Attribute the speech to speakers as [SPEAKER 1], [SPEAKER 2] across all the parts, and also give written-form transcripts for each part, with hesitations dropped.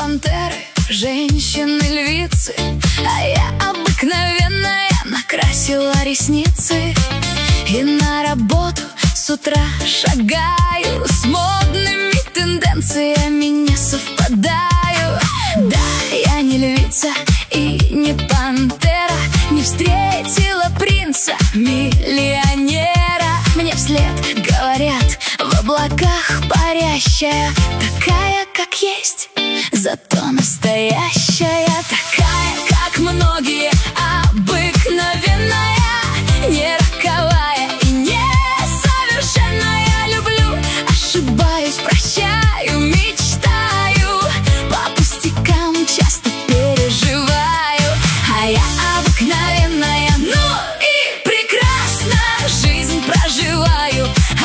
[SPEAKER 1] пантеры, женщины-львицы, а я обыкновенная, накрасила ресницы. И на работу с утра шагаю, с модными тенденциями не совпадаю. Да, я не львица и не пантера, не встретила принца, миллионера. Мне вслед говорят: в облаках парящая, такая, как есть, зато настоящая. Такая, как многие, обыкновенная, не роковая и несовершенная. Люблю, ошибаюсь, прощаю, мечтаю, по пустякам часто переживаю. А я обыкновенная, ну и прекрасно жизнь проживаю,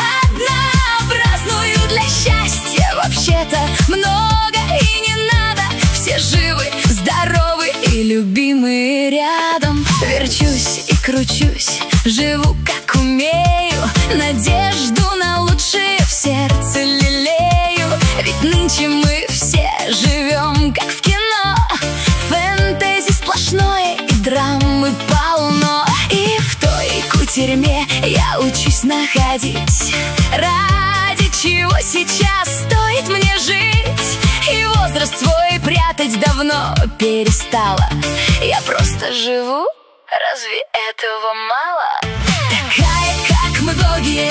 [SPEAKER 1] однообразную. Для счастья вообще-то много и не надо. Все живы, здоровы и любимые рядом. Верчусь и кручусь, живу как умею, надежду на лучшее в сердце лелею. Ведь нынче мы все живем как в кино, фэнтези сплошное и драмы полно. И в той кутерьме я учусь находить, ради чего сейчас стоит мне жить. И возраст свой прятать давно перестала, я просто живу, разве этого мало? Такая, как многие,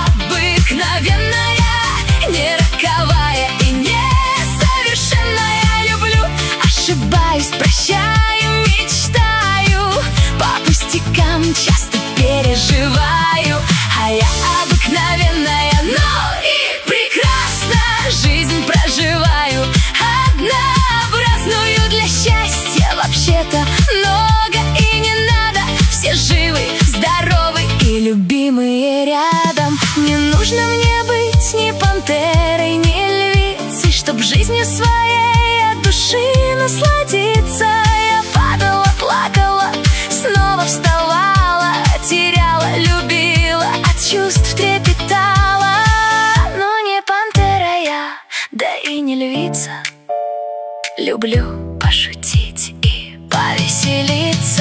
[SPEAKER 1] обыкновенная, не роковая и несовершенная. Люблю, ошибаюсь, прощаю, мечтаю, по пустякам часто переживаю. А я обыкновенная, но и прекрасно жизнь проживаю, однообразную. Для счастья вообще-то много и не надо. Все живы, здоровы и любимые рядом. Не нужно мне быть ни пантерой, ни львицей, чтоб жизнью своей от души насладиться. Я падала, плакала, снова вставала, теряла, любила, от чувств трепетала. Но не пантера я, да и не львица. Люблю пошутить и повеселиться.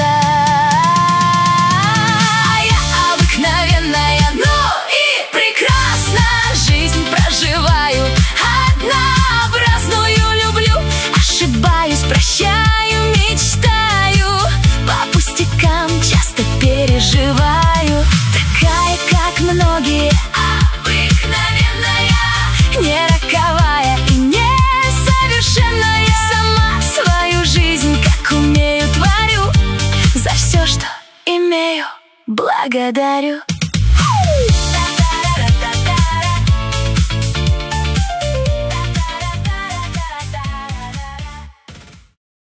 [SPEAKER 1] Я обыкновенная, ну и прекрасно жизнь проживаю, однообразную. Люблю, ошибаюсь, прощаю, мечтаю, по пустякам часто переживаю. Такая, как многие, обыкновенная, не роковая и несовершенная. Сама свою жизнь как умею творю, за все, что имею, благодарю.